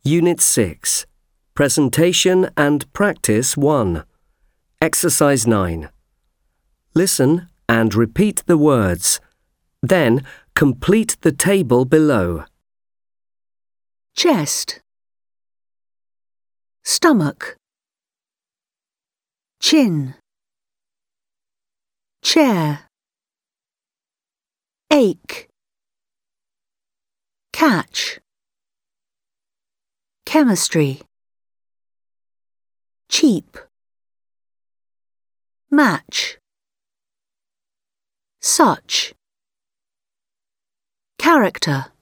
Unit 6. Presentation and Practice 1. Exercise 9. Listen and repeat the words. Then complete the table below. Chest, stomach, chin, chair, ache, catch, chemistry, cheap, match, such, character.